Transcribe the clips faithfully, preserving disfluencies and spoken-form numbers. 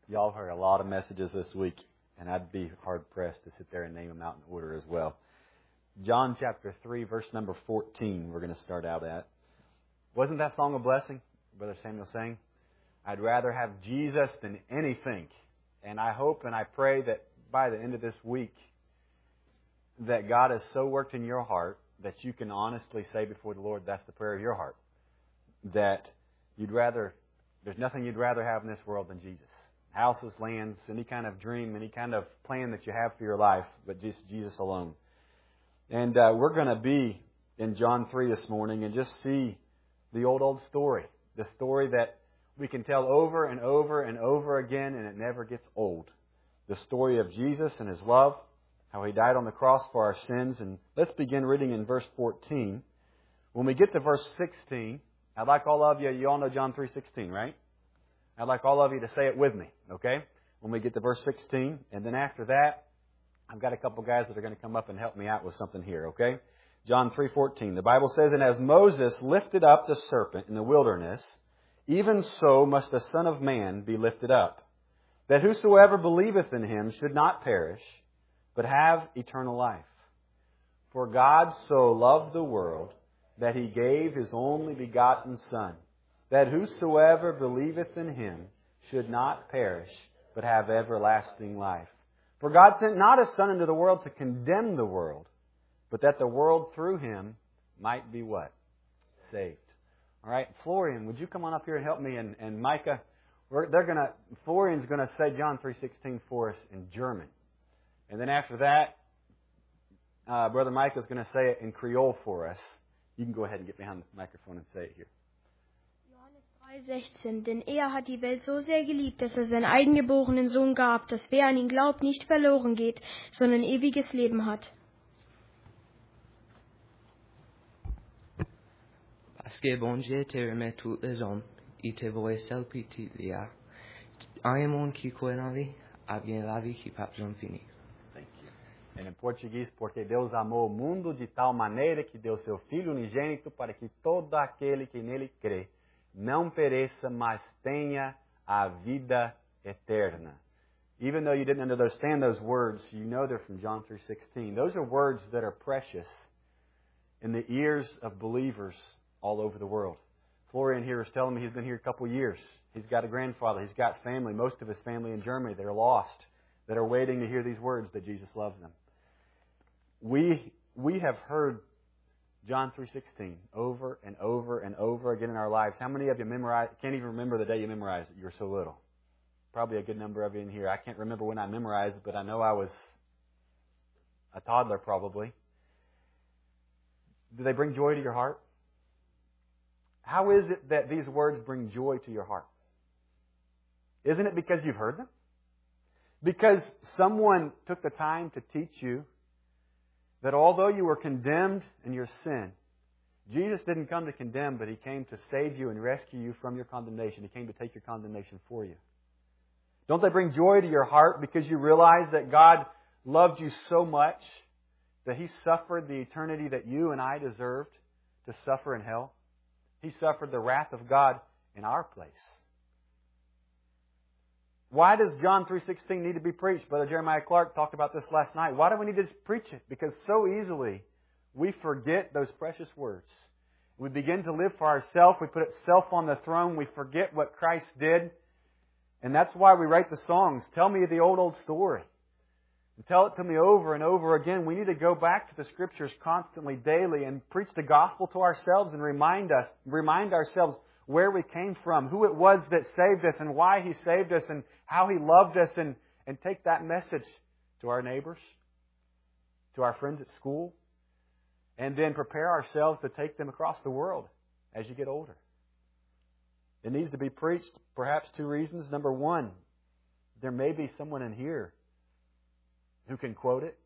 Y'all heard a lot of messages this week, and I'd be hard-pressed to sit there and name them out in order as well. John chapter three, verse number fourteen, we're going to start out at. Wasn't that song a blessing? Brother Samuel sang, I'd rather have Jesus than anything. And I hope and I pray that by the end of this week, that God has so worked in your heart that you can honestly say before the Lord, that's the prayer of your heart. That you'd rather, there's nothing you'd rather have in this world than Jesus. Houses, lands, any kind of dream, any kind of plan that you have for your life, but just Jesus alone. And uh, we're going to be in John three this morning and just see the old, old story. The story that we can tell over and over and over again and it never gets old. The story of Jesus and His love, how He died on the cross for our sins. And let's begin reading in verse fourteen. When we get to verse sixteen, I'd like all of you, you all know John three sixteen, right? I'd like all of you to say it with me, okay? When we get to verse sixteen. And then after that, I've got a couple guys that are going to come up and help me out with something here, okay? John three fourteen. The Bible says, And as Moses lifted up the serpent in the wilderness, even so must the Son of Man be lifted up, that whosoever believeth in Him should not perish, but have eternal life. For God so loved the world, that He gave His only begotten Son, that whosoever believeth in Him should not perish, but have everlasting life. For God sent not His Son into the world to condemn the world, but that the world through Him might be what? Saved. All right, Florian, would you come on up here and help me? And, and Micah, we're, they're gonna. Florian's going to say John three sixteen for us in German. And then after that, uh, Brother Micah's going to say it in Creole for us. You can go ahead and get behind the microphone and say it here. Johannes drei sechzehn. Denn er hat die Welt so sehr geliebt, dass er seinen eigengeborenen Sohn gab, dass wer an ihn glaubt, nicht verloren geht, sondern ewiges Leben hat. Parce que bon Dieu te remet tous les hommes, il te voit seul petit liard. Un monde qui croit en lui, a bien la vie qui pas jamais finir. Thank you. And in Portuguese, porque Deus amou o mundo de tal maneira que deu seu Filho unigênito para que todo aquele que nele crê não pereça, mas tenha a vida eterna. Even though you didn't understand those words, you know they're from John three sixteen. Those are words that are precious in the ears of believers all over the world. Florian here is telling me he's been here a couple of years. He's got a grandfather. He's got family, most of his family in Germany that are lost, that are waiting to hear these words that Jesus loves them. We we have heard John three sixteen over and over and over again in our lives. How many of you memorize? Can't even remember the day you memorized it? You were so little. Probably a good number of you in here. I can't remember when I memorized it, but I know I was a toddler probably. Do they bring joy to your heart? How is it that these words bring joy to your heart? Isn't it because you've heard them? Because someone took the time to teach you that although you were condemned in your sin, Jesus didn't come to condemn, but He came to save you and rescue you from your condemnation. He came to take your condemnation for you. Don't they bring joy to your heart because you realize that God loved you so much that He suffered the eternity that you and I deserved to suffer in hell? He suffered the wrath of God in our place. Why does John three sixteen need to be preached? Brother Jeremiah Clark talked about this last night. Why do we need to preach it? Because so easily we forget those precious words. We begin to live for ourselves. We put self on the throne. We forget what Christ did. And that's why we write the songs. Tell me the old, old story. And tell it to me over and over again. We need to go back to the Scriptures constantly, daily, and preach the gospel to ourselves and remind us, remind ourselves where we came from, who it was that saved us, and why He saved us, and how He loved us, and, and take that message to our neighbors, to our friends at school, and then prepare ourselves to take them across the world as you get older. It needs to be preached, perhaps two reasons. Number one, there may be someone in here who can quote it,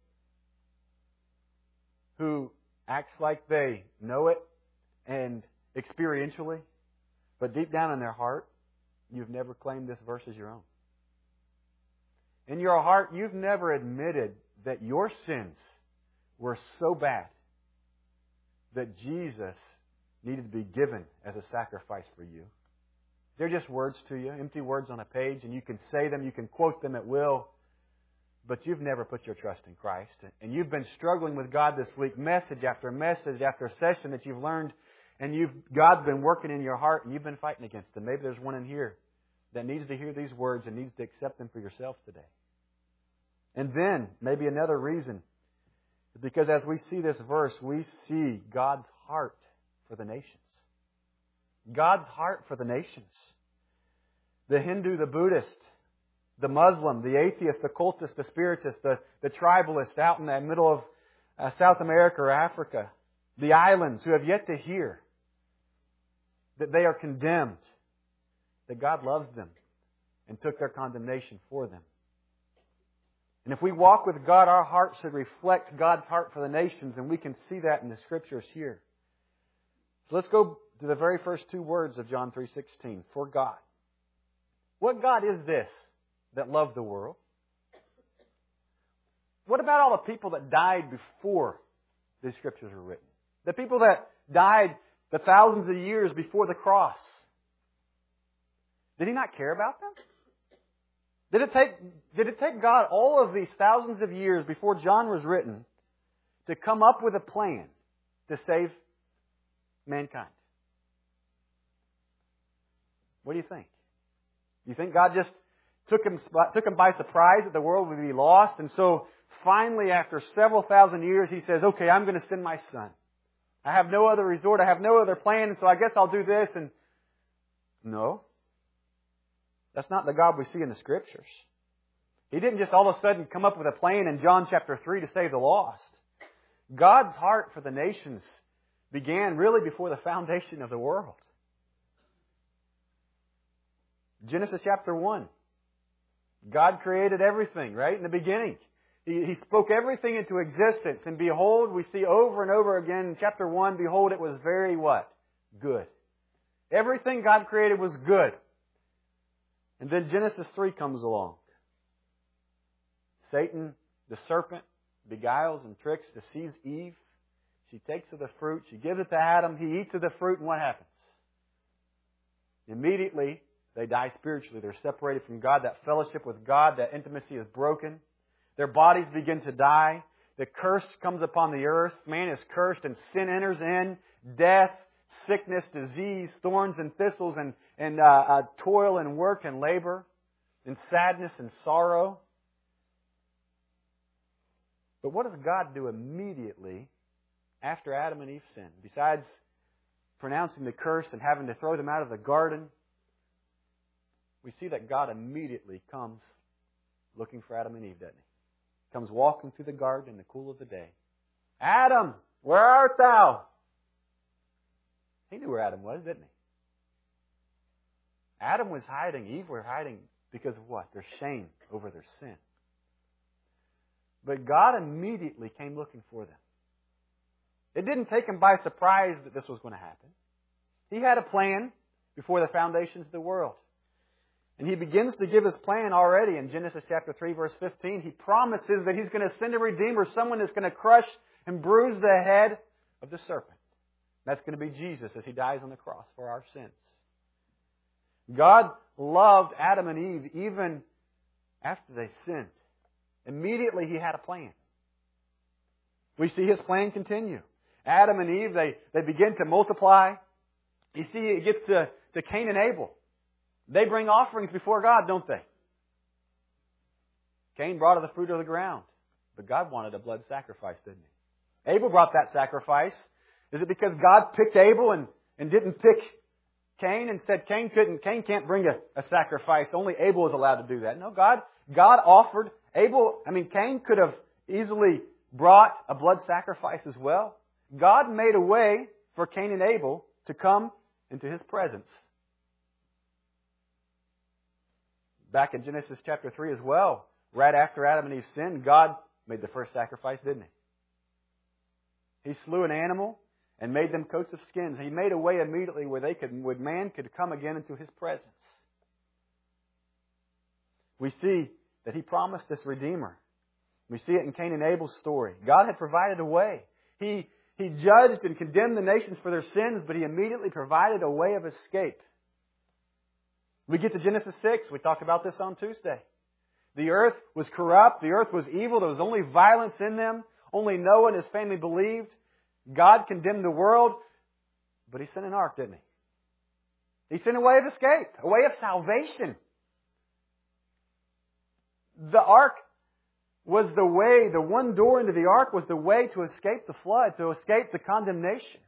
who acts like they know it and experientially, but deep down in their heart, you've never claimed this verse as your own. In your heart, you've never admitted that your sins were so bad that Jesus needed to be given as a sacrifice for you. They're just words to you, empty words on a page, and you can say them, you can quote them at will, but you've never put your trust in Christ. And you've been struggling with God this week, message after message after session that you've learned, and you've God's been working in your heart, and you've been fighting against them. Maybe there's one in here that needs to hear these words and needs to accept them for yourself today. And then, maybe another reason, because as we see this verse, we see God's heart for the nations. God's heart for the nations. The Hindu, the Buddhist, the Muslim, the atheist, the cultist, the spiritist, the, the tribalist out in the middle of uh, South America or Africa, the islands who have yet to hear that they are condemned, that God loves them and took their condemnation for them. And if we walk with God, our heart should reflect God's heart for the nations, and we can see that in the Scriptures here. So let's go to the very first two words of John three sixteen. For God. What God is this that loved the world? What about all the people that died before these Scriptures were written? The people that died the thousands of years before the cross. Did He not care about them? Did it take, did it take God all of these thousands of years before John was written to come up with a plan to save mankind? What do you think? Do you think God just took him, took him by surprise that the world would be lost? And so finally, after several thousand years, He says, okay, I'm going to send my Son. I have no other resort. I have no other plan, so I guess I'll do this. And no. That's not the God we see in the Scriptures. He didn't just all of a sudden come up with a plan in John chapter three to save the lost. God's heart for the nations began really before the foundation of the world. Genesis chapter one. God created everything, right? In the beginning. He, he spoke everything into existence. And behold, we see over and over again in chapter one, behold, it was very what? Good. Everything God created was good. And then Genesis three comes along. Satan, the serpent, beguiles and tricks, deceives Eve. She takes of the fruit. She gives it to Adam. He eats of the fruit, and what happens? Immediately, they die spiritually. They're separated from God. That fellowship with God, that intimacy is broken. Their bodies begin to die. The curse comes upon the earth. Man is cursed, and sin enters in. Death, sickness, disease, thorns and thistles, and, and uh, uh, toil and work and labor, and sadness and sorrow. But what does God do immediately after Adam and Eve sinned? Besides pronouncing the curse and having to throw them out of the garden, we see that God immediately comes looking for Adam and Eve, doesn't He? Comes walking through the garden in the cool of the day. Adam, where art thou? He knew where Adam was, didn't he? Adam was hiding. Eve were hiding because of what? Their shame over their sin. But God immediately came looking for them. It didn't take Him by surprise that this was going to happen. He had a plan before the foundations of the world. And He begins to give His plan already in Genesis chapter three, verse fifteen. He promises that He's going to send a Redeemer, someone that's going to crush and bruise the head of the serpent. That's going to be Jesus as He dies on the cross for our sins. God loved Adam and Eve even after they sinned. Immediately He had a plan. We see His plan continue. Adam and Eve, they, they begin to multiply. You see, it gets to, to Cain and Abel. They bring offerings before God, don't they? Cain brought of the fruit of the ground. But God wanted a blood sacrifice, didn't He? Abel brought that sacrifice. Is it because God picked Abel and, and didn't pick Cain and said Cain couldn't, Cain can't bring a, a sacrifice. Only Abel is allowed to do that. No, God, God offered Abel, I mean, Cain could have easily brought a blood sacrifice as well. God made a way for Cain and Abel to come into His presence. Back in Genesis chapter three as well, right after Adam and Eve sinned, God made the first sacrifice, didn't He? He slew an animal and made them coats of skins. He made a way immediately where they could, where man could come again into His presence. We see that He promised this Redeemer. We see it in Cain and Abel's story. God had provided a way. He, he judged and condemned the nations for their sins, but He immediately provided a way of escape. We get to Genesis six. We talked about this on Tuesday. The earth was corrupt. The earth was evil. There was only violence in them. Only Noah and his family believed. God condemned the world. But He sent an ark, didn't He? He sent a way of escape. A way of salvation. The ark was the way, the one door into the ark was the way to escape the flood, to escape the condemnation.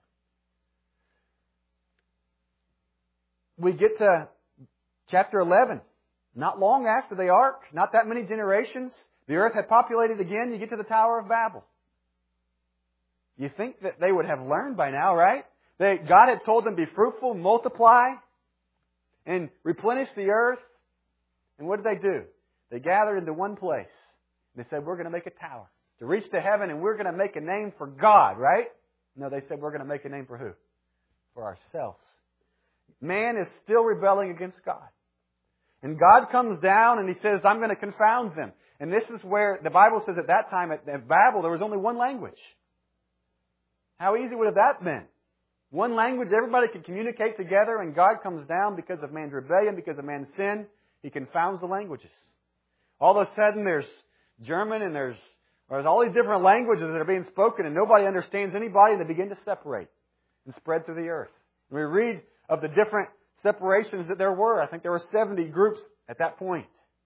We get to chapter eleven. Not long after the ark, not that many generations, the earth had populated again. You get to the Tower of Babel. You think that they would have learned by now, right? They, God had told them, be fruitful, multiply, and replenish the earth. And what did they do? They gathered into one place. They said, we're going to make a tower to reach to heaven, and we're going to make a name for God, right? No, they said, we're going to make a name for who? For ourselves. Man is still rebelling against God. And God comes down and He says, I'm going to confound them. And this is where the Bible says at that time at, at Babel, there was only one language. How easy would have that been? One language, everybody could communicate together, and God comes down because of man's rebellion, because of man's sin. He confounds the languages. All of a sudden there's German and there's, there's all these different languages that are being spoken, and nobody understands anybody, and they begin to separate and spread through the earth. And we read of the different separations that there were. I think there were seventy groups at that point.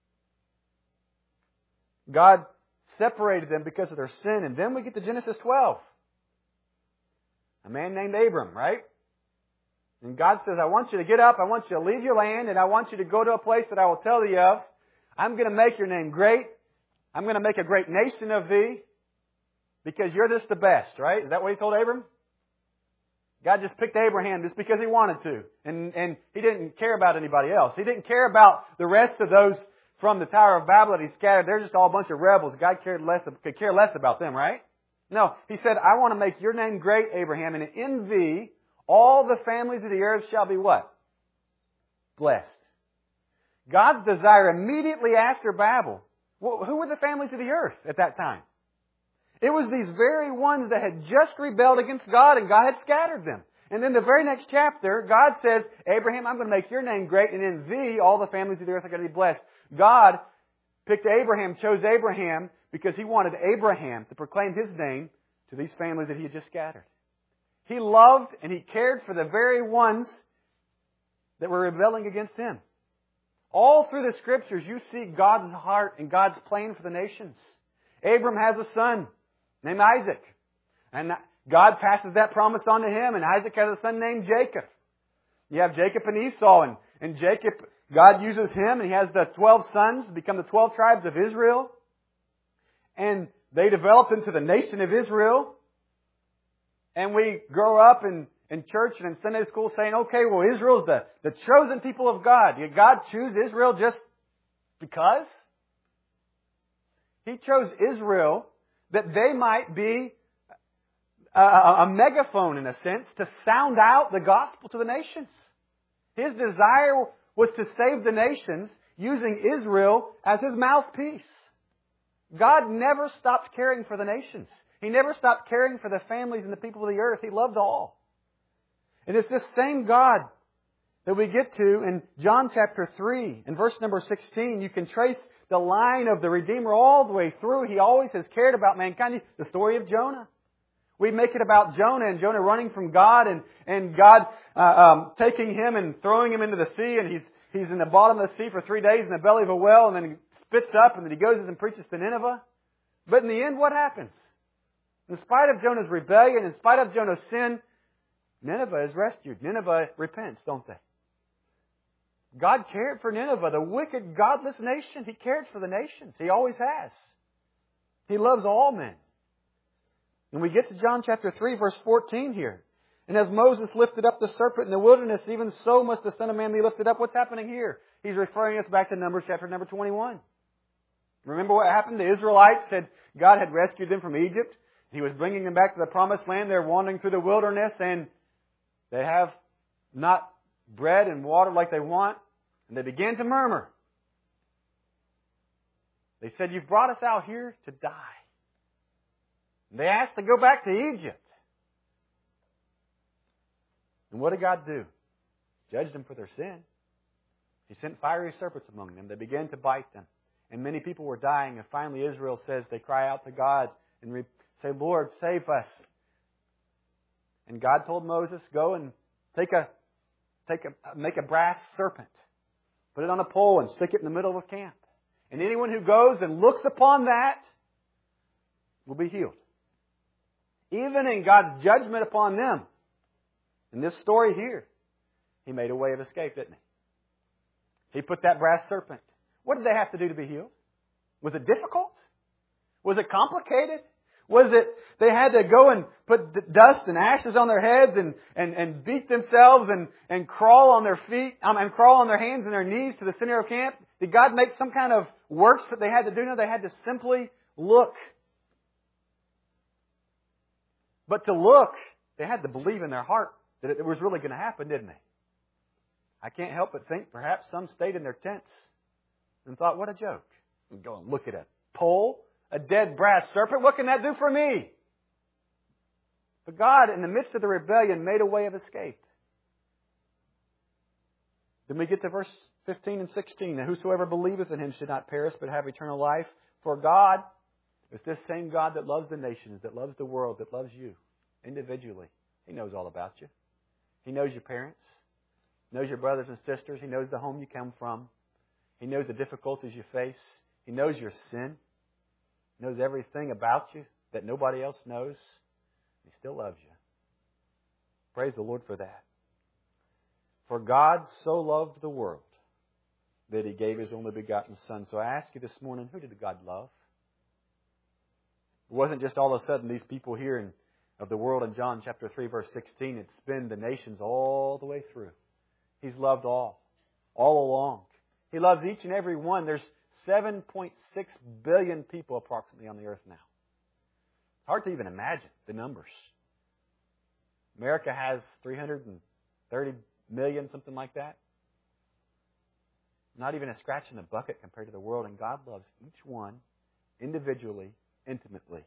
God separated them because of their sin. And then we get to Genesis twelve. A man named Abram, right? And God says, I want you to get up, I want you to leave your land, and I want you to go to a place that I will tell thee of. I'm going to make your name great. I'm going to make a great nation of thee because you're just the best, right? Is that what He told Abram? God just picked Abraham just because He wanted to. And, and He didn't care about anybody else. He didn't care about the rest of those from the Tower of Babel that He scattered. They're just all a bunch of rebels. God cared less, could care less about them, right? No. He said, I want to make your name great, Abraham, and in thee all the families of the earth shall be what? Blessed. God's desire immediately after Babel. Well, who were the families of the earth at that time? It was these very ones that had just rebelled against God, and God had scattered them. And then the very next chapter, God says, Abraham, I'm going to make your name great, and in thee all the families of the earth are going to be blessed. God picked Abraham, chose Abraham, because He wanted Abraham to proclaim His name to these families that He had just scattered. He loved and He cared for the very ones that were rebelling against Him. All through the Scriptures, you see God's heart and God's plan for the nations. Abram has a son named Isaac. And God passes that promise on to him, and Isaac has a son named Jacob. You have Jacob and Esau, and, and Jacob, God uses him, and he has the twelve sons to become the twelve tribes of Israel. And they developed into the nation of Israel. And we grow up in, in church and in Sunday school saying, okay, well, Israel's the, the chosen people of God. Did God choose Israel just because? He chose Israel that they might be a, a megaphone, in a sense, to sound out the gospel to the nations. His desire was to save the nations using Israel as His mouthpiece. God never stopped caring for the nations. He never stopped caring for the families and the people of the earth. He loved all. And it's this same God that we get to in John chapter three. In verse number sixteen, you can trace the line of the Redeemer all the way through. He always has cared about mankind. The story of Jonah. We make it about Jonah and Jonah running from God and, and God uh, um, taking him and throwing him into the sea, and he's he's in the bottom of the sea for three days in the belly of a whale, and then he spits up, and then he goes and preaches to Nineveh. But in the end, what happens? In spite of Jonah's rebellion, in spite of Jonah's sin, Nineveh is rescued. Nineveh repents, don't they? God cared for Nineveh, the wicked, godless nation. He cared for the nations. He always has. He loves all men. And we get to John chapter three, verse fourteen here. And as Moses lifted up the serpent in the wilderness, even so must the Son of Man be lifted up. What's happening here? He's referring us back to Numbers chapter number twenty-one. Remember what happened? The Israelites said God had rescued them from Egypt. He was bringing them back to the promised land. They're wandering through the wilderness, and they have not bread and water like they want. And they began to murmur. They said, you've brought us out here to die. And they asked to go back to Egypt. And what did God do? Judged them for their sin. He sent fiery serpents among them. They began to bite them. And many people were dying. And finally Israel says, they cry out to God and re- say, Lord, save us. And God told Moses, go and take a, take a, make a brass serpent. Put it on a pole and stick it in the middle of camp. And anyone who goes and looks upon that will be healed. Even in God's judgment upon them. In this story here, He made a way of escape, didn't He? He put that brass serpent. What did they have to do to be healed? Was it difficult? Was it complicated? Was it they had to go and put dust and ashes on their heads and, and, and beat themselves and, and crawl on their feet um, and crawl on their hands and their knees to the center of camp? Did God make some kind of works that they had to do? No, they had to simply look. But to look, they had to believe in their heart that it was really going to happen, didn't they? I can't help but think perhaps some stayed in their tents and thought, what a joke. And go and look at a pole, a dead brass serpent. What can that do for me? But God, in the midst of the rebellion, made a way of escape. Then we get to verse fifteen and sixteen. And whosoever believeth in Him should not perish, but have eternal life. For God is this same God that loves the nations, that loves the world, that loves you individually. He knows all about you. He knows your parents. Knows your brothers and sisters. He knows the home you come from. He knows the difficulties you face. He knows your sin. He knows everything about you that nobody else knows. He still loves you. Praise the Lord for that. For God so loved the world that He gave His only begotten Son. So I ask you this morning, who did God love? It wasn't just all of a sudden these people here in, of the world in John chapter three, verse sixteen. It's been the nations all the way through. He's loved all, all along. He loves each and every one. There's seven point six billion people approximately on the earth now. It's hard to even imagine the numbers. America has three hundred thirty million, something like that. Not even a scratch in the bucket compared to the world. And God loves each one individually, intimately.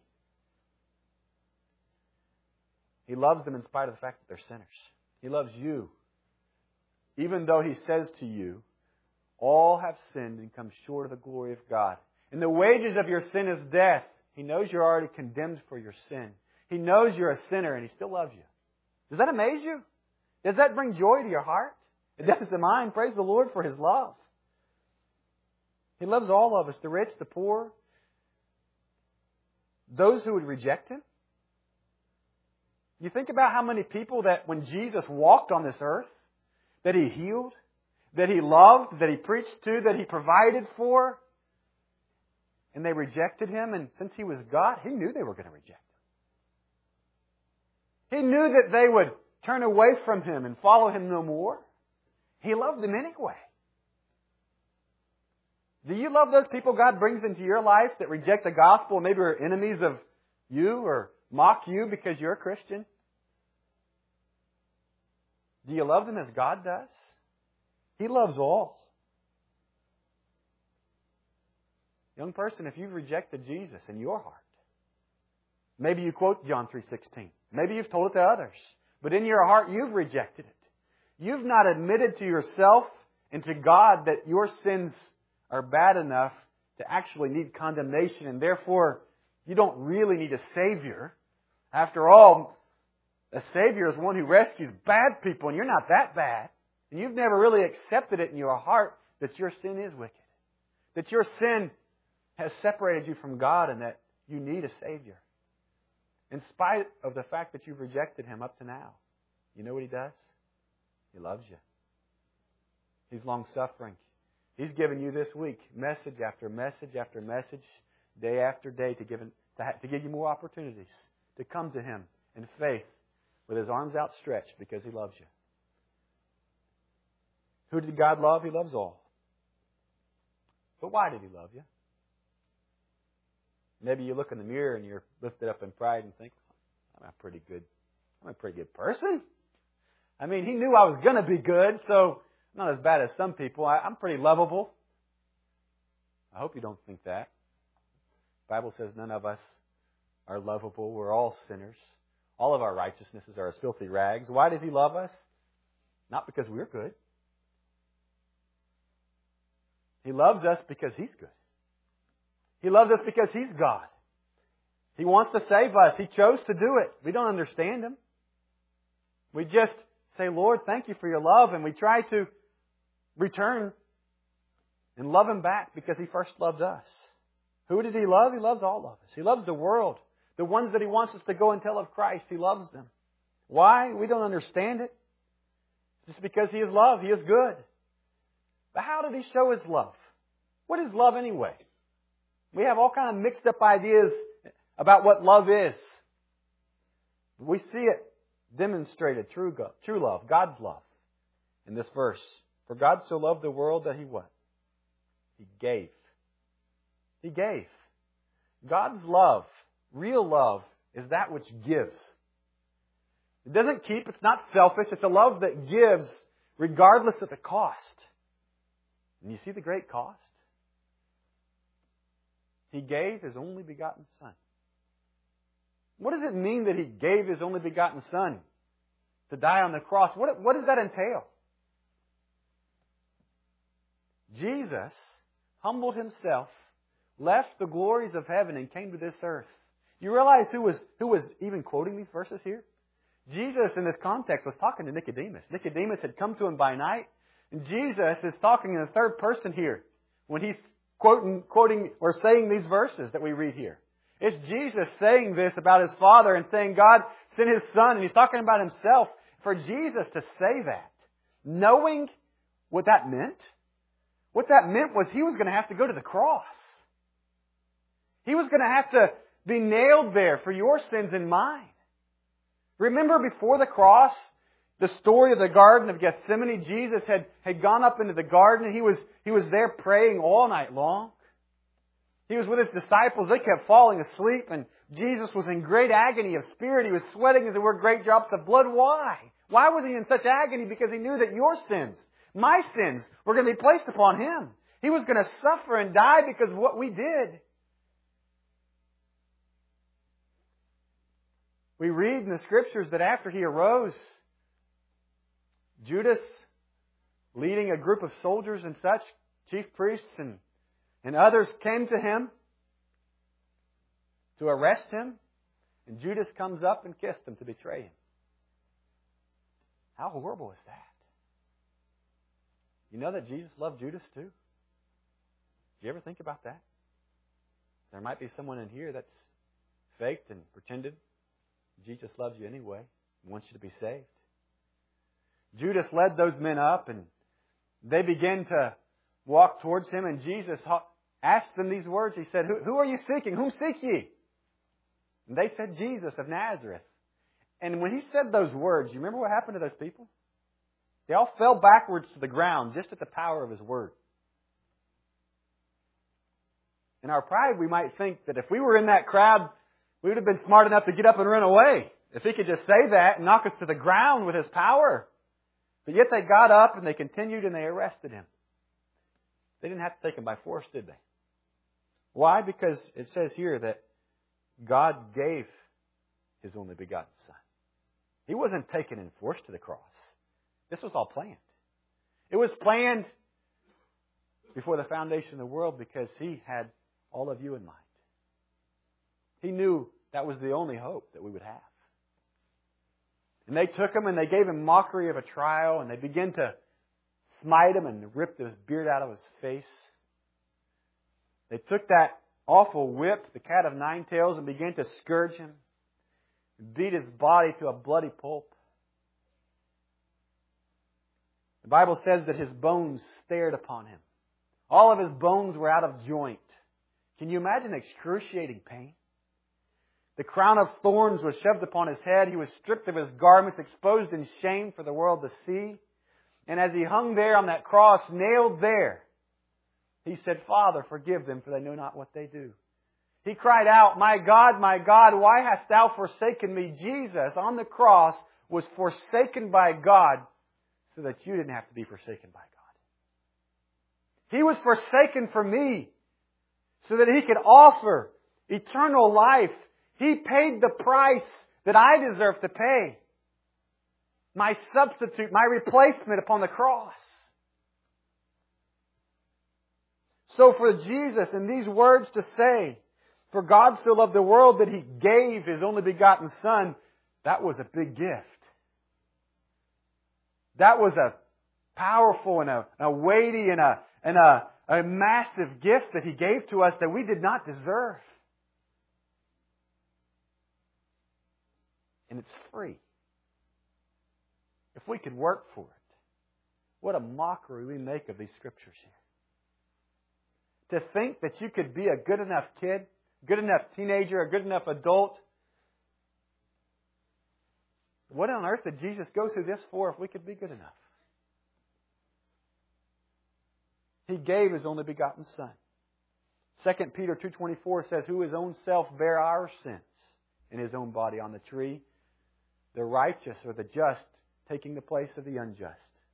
He loves them in spite of the fact that they're sinners. He loves you. Even though He says to you, all have sinned and come short of the glory of God. And the wages of your sin is death. He knows you're already condemned for your sin. He knows you're a sinner and He still loves you. Does that amaze you? Does that bring joy to your heart? It does to mine. Praise the Lord for His love. He loves all of us, the rich, the poor, those who would reject Him. You think about how many people that when Jesus walked on this earth, that He healed, that He loved, that He preached to, that He provided for, and they rejected Him. And since He was God, He knew they were going to reject Him. He knew that they would turn away from Him and follow Him no more. He loved them anyway. Do you love those people God brings into your life that reject the gospel and maybe are enemies of you or mock you because you're a Christian? Do you love them as God does? He loves all. Young person, if you've rejected Jesus in your heart, maybe you quote John three sixteen. Maybe you've told it to others. But in your heart, you've rejected it. You've not admitted to yourself and to God that your sins are bad enough to actually need condemnation, and therefore you don't really need a Savior. After all, a Savior is one who rescues bad people, and you're not that bad. And you've never really accepted it in your heart that your sin is wicked. That your sin has separated you from God and that you need a Savior. In spite of the fact that you've rejected Him up to now, you know what He does? He loves you. He's long-suffering. He's given you this week message after message after message, day after day, to give, to, to give you more opportunities to come to Him in faith with His arms outstretched because He loves you. Who did God love? He loves all. But why did He love you? Maybe you look in the mirror and you're lifted up in pride and think, I'm a pretty good, I'm a pretty good person. I mean, He knew I was going to be good, so I'm not as bad as some people. I, I'm pretty lovable. I hope you don't think that. The Bible says none of us are lovable. We're all sinners. All of our righteousnesses are as filthy rags. Why does He love us? Not because we're good. He loves us because He's good. He loves us because He's God. He wants to save us. He chose to do it. We don't understand Him. We just say, Lord, thank You for Your love, and we try to return and love Him back because He first loved us. Who did He love? He loves all of us. He loves the world. The ones that He wants us to go and tell of Christ, He loves them. Why? We don't understand it. Just because He is love. He is good. But how did He show His love? What is love anyway? We have all kind of mixed up ideas about what love is. We see it demonstrated, true, God, true love, God's love, in this verse. For God so loved the world that He what? He gave. He gave. God's love, real love, is that which gives. It doesn't keep. It's not selfish. It's a love that gives regardless of the cost. And you see the great cost? He gave His only begotten Son. What does it mean that He gave His only begotten Son to die on the cross? What, what does that entail? Jesus humbled Himself, left the glories of heaven, and came to this earth. You realize who was, who was even quoting these verses here? Jesus, in this context, was talking to Nicodemus. Nicodemus had come to Him by night, and Jesus is talking in the third person here when He's quoting, quoting or saying these verses that we read here. It's Jesus saying this about His Father and saying God sent His Son, and He's talking about Himself. For Jesus to say that, knowing what that meant, what that meant was He was going to have to go to the cross. He was going to have to be nailed there for your sins and mine. Remember before the cross, the story of the Garden of Gethsemane? Jesus had, had gone up into the garden and He was, he was there praying all night long. He was with His disciples. They kept falling asleep, and Jesus was in great agony of spirit. He was sweating as there were great drops of blood. Why? Why was He in such agony? Because He knew that your sins, my sins, were going to be placed upon Him. He was going to suffer and die because of what we did. We read in the Scriptures that after He arose, Judas, leading a group of soldiers and such, chief priests and, and others, came to Him to arrest Him. And Judas comes up and kissed Him to betray Him. How horrible is that? You know that Jesus loved Judas too? Did you ever think about that? There might be someone in here that's faked and pretended. Jesus loves you anyway and wants you to be saved. Judas led those men up, and they began to walk towards Him, and Jesus asked them these words. He said, Who, who are you seeking? Whom seek ye? And they said, Jesus of Nazareth. And when He said those words, you remember what happened to those people? They all fell backwards to the ground just at the power of His word. In our pride, we might think that if we were in that crowd, we would have been smart enough to get up and run away. If He could just say that and knock us to the ground with His power. But yet they got up and they continued and they arrested Him. They didn't have to take Him by force, did they? Why? Because it says here that God gave His only begotten Son. He wasn't taken in force to the cross. This was all planned. It was planned before the foundation of the world because He had all of you in mind. He knew that was the only hope that we would have. And they took Him and they gave Him mockery of a trial, and they began to smite Him and rip His beard out of His face. They took that awful whip, the cat of nine tails, and began to scourge Him, beat His body to a bloody pulp. The Bible says that His bones stared upon Him. All of His bones were out of joint. Can you imagine excruciating pain? The crown of thorns was shoved upon His head. He was stripped of His garments, exposed in shame for the world to see. And as He hung there on that cross, nailed there, He said, Father, forgive them, for they know not what they do. He cried out, My God, my God, why hast Thou forsaken me? Jesus on the cross was forsaken by God so that you didn't have to be forsaken by God. He was forsaken for me so that He could offer eternal life. He paid the price that I deserve to pay. My substitute, my replacement upon the cross. So for Jesus in these words to say, for God so loved the world that He gave His only begotten Son, that was a big gift. That was a powerful and a, a weighty and a, and a, a massive gift that He gave to us that we did not deserve. And it's free. If we could work for it. What a mockery we make of these scriptures here. To think that you could be a good enough kid, good enough teenager, a good enough adult. What on earth did Jesus go through this for if we could be good enough? He gave His only begotten Son. Second Peter two twenty-four says, who His own self bare our sins in His own body on the tree, the righteous or the just taking the place of the unjust.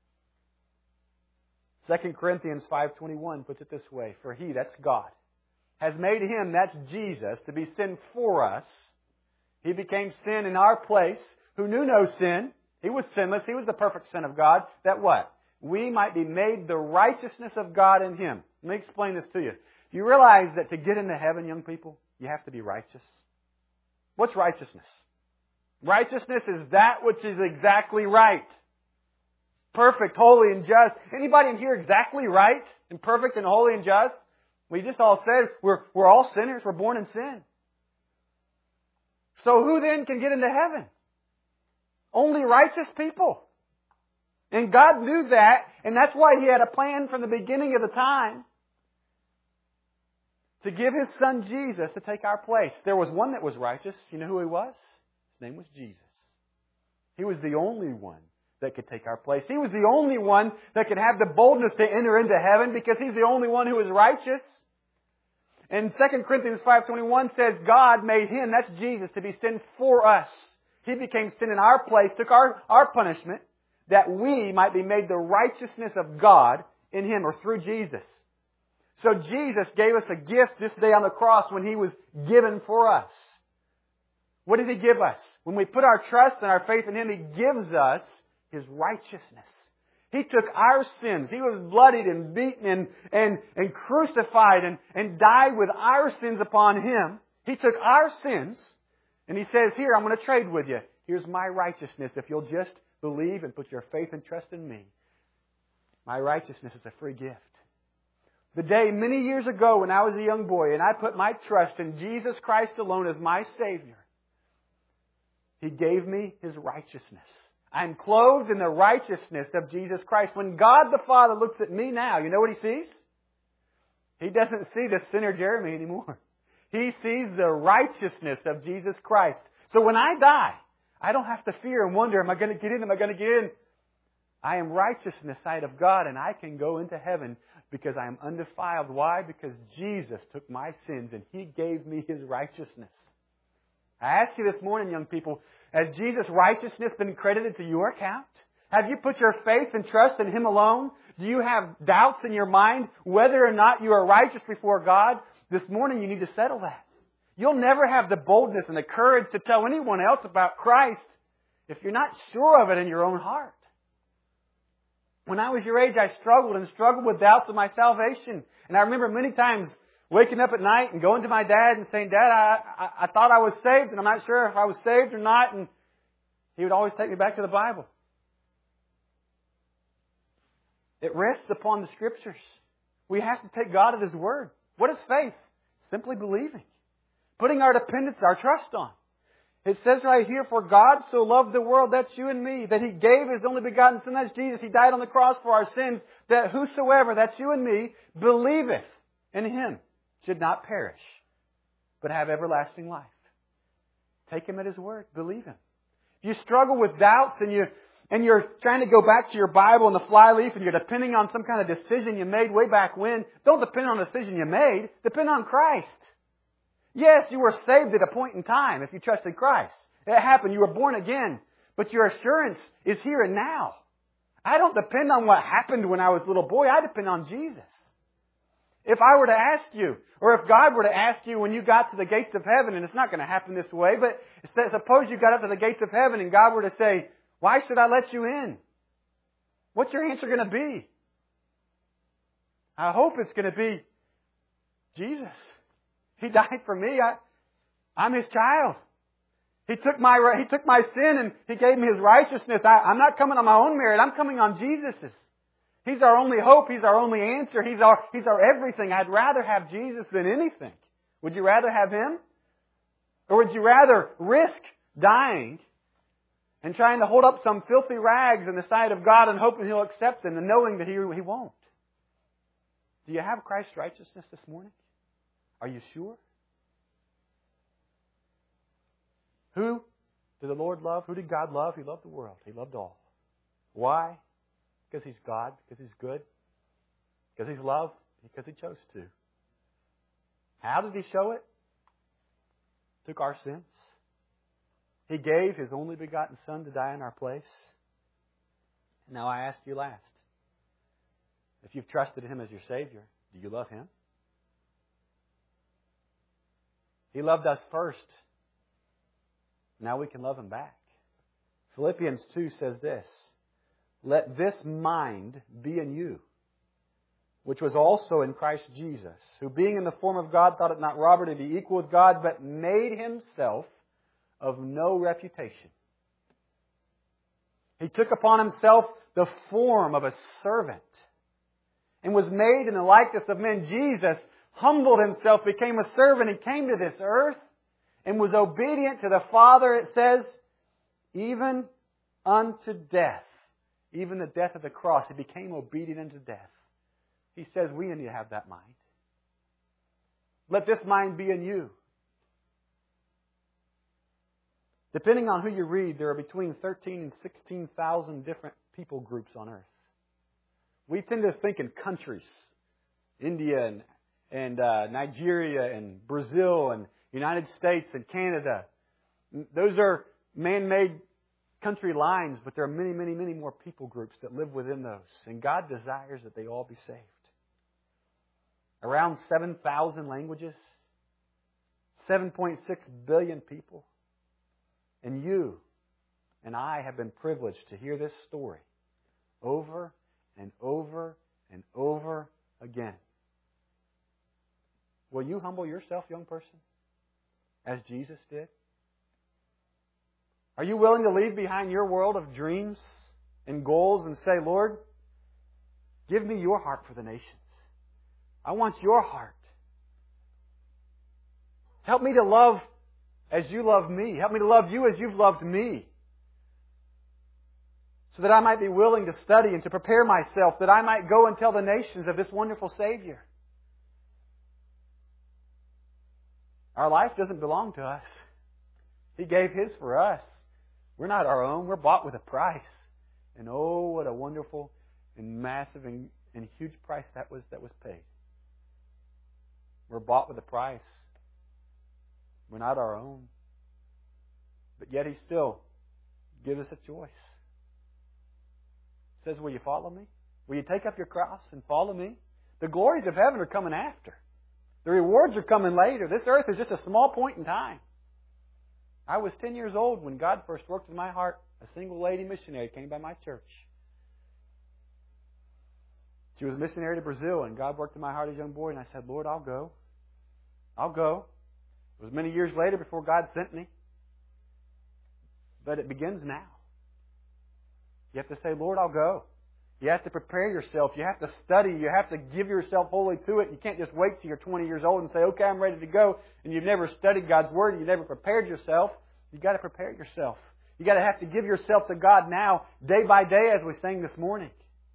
Second Corinthians five twenty-one puts it this way, for He, that's God, has made Him, that's Jesus, to be sin for us. He became sin in our place, who knew no sin. He was sinless. He was the perfect Son of God. That what? We might be made the righteousness of God in Him. Let me explain this to you. You realize that to get into heaven, young people, you have to be righteous. What's righteousness? Righteousness is that which is exactly right. Perfect, holy, and just. Anybody in here exactly right and perfect and holy and just? We just all said we're, we're all sinners. We're born in sin. So who then can get into heaven? Only righteous people. And God knew that, and that's why He had a plan from the beginning of the time to give His Son Jesus to take our place. There was one that was righteous. You know who He was? His name was Jesus. He was the only one that could take our place. He was the only one that could have the boldness to enter into heaven because He's the only one who is righteous. And Second Corinthians five twenty-one says God made Him, that's Jesus, to be sin for us. He became sin in our place, took our, our punishment, that we might be made the righteousness of God in Him or through Jesus. So Jesus gave us a gift this day on the cross when He was given for us. What did He give us? When we put our trust and our faith in Him, He gives us His righteousness. He took our sins. He was bloodied and beaten and, and, and crucified and, and died with our sins upon Him. He took our sins and He says, here, I'm going to trade with you. Here's my righteousness if you'll just believe and put your faith and trust in me. My righteousness is a free gift. The day many years ago when I was a young boy and I put my trust in Jesus Christ alone as my Savior, He gave me His righteousness. I'm clothed in the righteousness of Jesus Christ. When God the Father looks at me now, you know what He sees? He doesn't see the sinner Jeremy anymore. He sees the righteousness of Jesus Christ. So when I die, I don't have to fear and wonder, am I going to get in? Am I going to get in? I am righteous in the sight of God and I can go into heaven because I am undefiled. Why? Because Jesus took my sins and He gave me His righteousness. I ask you this morning, young people, has Jesus' righteousness been credited to your account? Have you put your faith and trust in Him alone? Do you have doubts in your mind whether or not you are righteous before God? This morning you need to settle that. You'll never have the boldness and the courage to tell anyone else about Christ if you're not sure of it in your own heart. When I was your age, I struggled and struggled with doubts of my salvation. And I remember many times waking up at night and going to my dad and saying, Dad, I, I, I thought I was saved and I'm not sure if I was saved or not. And he would always take me back to the Bible. It rests upon the Scriptures. We have to take God at His Word. What is faith? Simply believing. Putting our dependence, our trust on. It says right here, for God so loved the world, that's you and me, that He gave His only begotten Son, that's Jesus. He died on the cross for our sins, that whosoever, that's you and me, believeth in Him should not perish, but have everlasting life. Take Him at His word. Believe Him. If you struggle with doubts and you and you're trying to go back to your Bible and the flyleaf and you're depending on some kind of decision you made way back when, don't depend on the decision you made. Depend on Christ. Yes, you were saved at a point in time if you trusted Christ. It happened. You were born again. But your assurance is here and now. I don't depend on what happened when I was a little boy. I depend on Jesus. If I were to ask you, or if God were to ask you when you got to the gates of heaven, and it's not going to happen this way, but suppose you got up to the gates of heaven and God were to say, why should I let you in? What's your answer going to be? I hope it's going to be, Jesus. He died for me. I, I'm His child. He took my He took my sin and He gave me His righteousness. I, I'm not coming on my own merit. I'm coming on Jesus's. He's our only hope. He's our only answer. He's our He's our everything. I'd rather have Jesus than anything. Would you rather have Him? Or would you rather risk dying and trying to hold up some filthy rags in the sight of God and hoping He'll accept them and knowing that He, he won't? Do you have Christ's righteousness this morning? Are you sure? Who did the Lord love? Who did God love? He loved the world. He loved all. Why? Because He's God. Because He's good. Because He's love. Because He chose to. How did He show it? Took our sins. He gave His only begotten Son to die in our place. Now I ask you last. If you've trusted Him as your Savior, do you love Him? He loved us first. Now we can love Him back. Philippians two says this, "Let this mind be in you, which was also in Christ Jesus, who being in the form of God thought it not robbery to be equal with God, but made Himself of no reputation. He took upon Himself the form of a servant and was made in the likeness of men." Jesus humbled Himself, became a servant. He came to this earth and was obedient to the Father, it says, even unto death. Even the death of the cross. He became obedient unto death. He says we need to have that mind. Let this mind be in you. Depending on who you read, there are between thirteen and sixteen thousand different people groups on earth. We tend to think in countries. India and, and uh, Nigeria and Brazil and United States and Canada. Those are man-made country lines, but there are many, many, many more people groups that live within those. And God desires that they all be saved. Around seven thousand languages. seven point six billion people. And you and I have been privileged to hear this story over and over and over again. Will you humble yourself, young person, as Jesus did? Are you willing to leave behind your world of dreams and goals and say, Lord, give me your heart for the nations. I want your heart. Help me to love as you love me. Help me to love you as you've loved me. So that I might be willing to study and to prepare myself, that I might go and tell the nations of this wonderful Savior. Our life doesn't belong to us. He gave His for us. We're not our own. We're bought with a price. And oh, what a wonderful and massive and, and huge price that was that was paid. We're bought with a price. We're not our own. But yet He still gives us a choice. He says, will you follow me? Will you take up your cross and follow me? The glories of heaven are coming after. The rewards are coming later. This earth is just a small point in time. I was ten years old when God first worked in my heart. A single lady missionary came by my church. She was a missionary to Brazil, and God worked in my heart as a young boy, and I said, Lord, I'll go. I'll go. It was many years later before God sent me. But it begins now. You have to say, Lord, I'll go. You have to prepare yourself. You have to study. You have to give yourself wholly to it. You can't just wait till you're twenty years old and say, okay, I'm ready to go. And you've never studied God's Word and you've never prepared yourself. You've got to prepare yourself. You've got to have to give yourself to God now, day by day, as we sang this morning.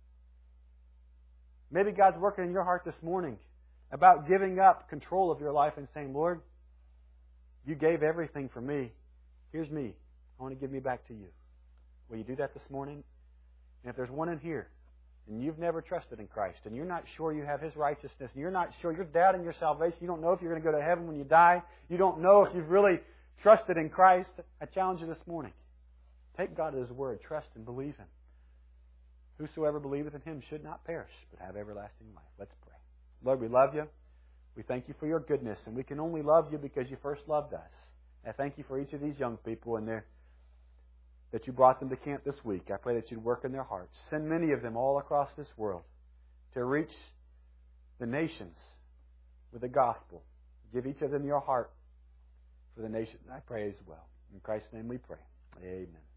Maybe God's working in your heart this morning about giving up control of your life and saying, Lord, you gave everything for me. Here's me. I want to give me back to you. Will you do that this morning? And if there's one in here, and you've never trusted in Christ, and you're not sure you have His righteousness, and you're not sure, you're doubting your salvation, you don't know if you're going to go to heaven when you die, you don't know if you've really trusted in Christ, I challenge you this morning. Take God at His Word, trust and believe Him. Whosoever believeth in Him should not perish, but have everlasting life. Let's pray. Lord, we love You. We thank You for Your goodness, and we can only love You because You first loved us. I thank You for each of these young people and their that You brought them to camp this week. I pray that You'd work in their hearts. Send many of them all across this world to reach the nations with the gospel. Give each of them your heart for the nation, I pray as well. In Christ's name we pray. Amen.